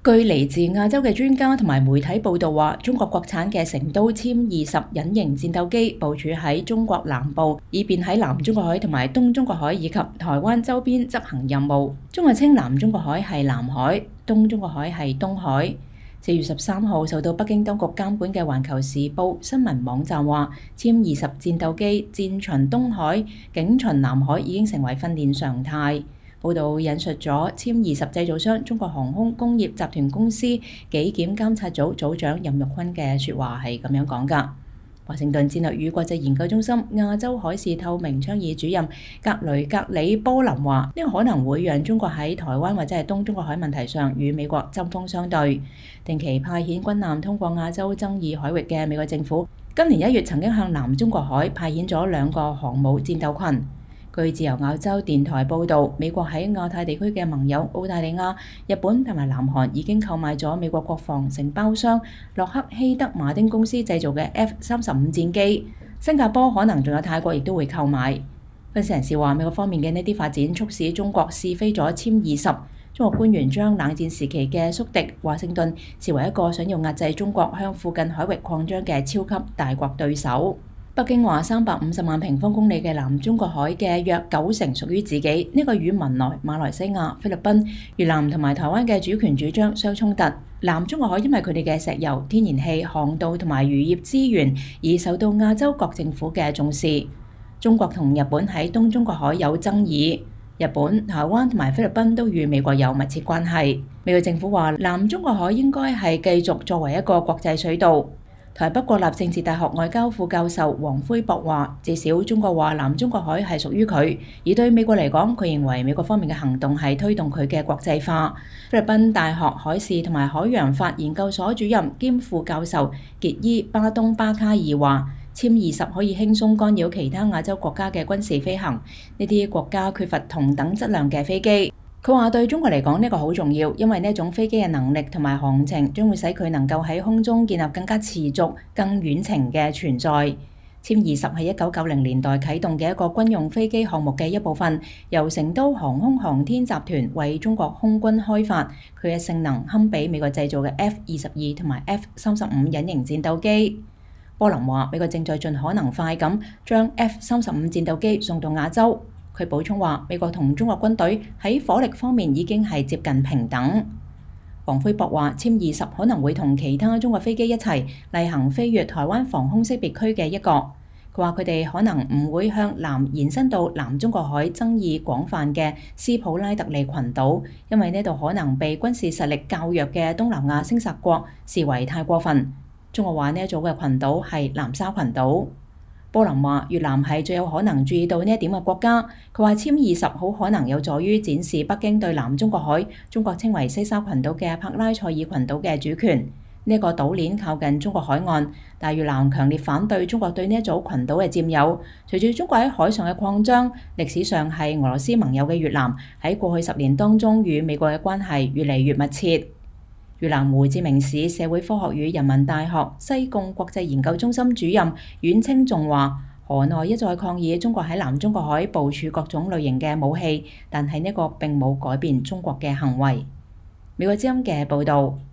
據嚟自亞洲嘅專家同埋媒體報道話，中國國產嘅成都殲20隱形戰鬥機部署喺中國南部，以便喺南中國海同埋東中國海以及台灣周邊執行任務。中國稱南中國海係南海，東中國海係東海。4月13號，受到北京當局監管嘅《環球時報》新聞網站話，殲20戰鬥機戰巡東海、警巡南海已經成為訓練常態。報道引述咗殲20製造商中國航空工業集團公司紀檢監察組組長任玉坤嘅説話係咁樣講㗎。華盛頓戰略與國際研究中心亞洲海事透明倡議主任格雷格里波林話：呢個可能會讓中國喺台灣或者係東中國海問題上與美國針鋒相對。定期派遣軍艦通過亞洲爭議海域嘅美國政府，今年1月曾經向南中國海派遣咗2個航母戰鬥群。據自由亞洲電台報導，美國喺亞太地區嘅盟友澳大利亞、日本同埋南韓已經購買咗美國國防承包商洛克希德馬丁公司製造嘅 F-35戰機，新加坡可能仲有泰國亦都會購買。分析人士話，美國方面嘅呢啲發展促使中國試飛咗殲20。中國官員將冷戰時期嘅宿敵華盛頓視為一個想要壓制中國向附近海域擴張嘅超級大國對手。北京話350萬平方公里嘅南中國海嘅約90%屬於自己，呢個與文萊、馬來西亞、菲律賓、越南同埋台灣嘅主權主張相衝突。南中國海因為佢哋嘅石油、天然氣、航道同埋漁業資源而受到亞洲各政府嘅重視。中國同日本喺東中國海有爭議，日本、台灣同埋菲律賓都與美國有密切關係。美國政府話南中國海應該係繼續作為一個國際水道。台北國立政治大學外交副教授黃輝博話，至少中國話南中國海係屬於佢，而對美國嚟講，佢認為美國方面嘅行動係推動佢嘅國際化。菲律賓大學海事同埋海洋法研究所主任兼副教授傑伊巴東巴卡爾話，殲20可以輕鬆干擾其他亞洲國家嘅軍事飛行，呢啲國家缺乏同等質量嘅飛機。佢話對中國嚟講呢個好重要，因為呢種飛機嘅能力同埋航程將會使佢能夠喺空中建立更加持續、更遠程嘅存在。殲20係1990年代啟動嘅一個軍用飛機項目嘅一部分，由成都航空航天集團為中國空軍開發，佢嘅性能堪比美國製造嘅 F-22同埋 F-35隱形戰鬥機。波林話美國正在盡可能快咁將 F-35戰鬥機送到亞洲。佢補充話，美國同中國軍隊喺火力方面已經係接近平等。黃輝博話，殲20可能會同其他中國飛機一齊例行飛越台灣防空識別區嘅一角。佢話佢哋可能唔會向南延伸到南中國海爭議廣泛嘅斯普拉特利群島，因為呢度可能被軍事實力較弱嘅東南亞聲薩國視為太過分。中國話呢一組嘅群島係南沙群島。波林話越南係最有可能注意到呢一點嘅國家。佢話殲20好可能有助於展示北京對南中國海，中國稱為西沙群島嘅柏拉塞爾群島嘅主權。呢個島鏈靠近中國海岸，但越南強烈反對中國對呢一組群島嘅佔有。隨住中國喺海上嘅擴張，歷史上係俄羅斯盟友嘅越南喺過去10年當中與美國嘅關係越嚟越密切。越南胡志明市社會科學與人民大學西貢國際研究中心主任阮清仲話，河內一再抗議中國喺南中國海部署各種類型嘅武器，但係呢個並冇改變中國嘅行為。美國之音嘅報導。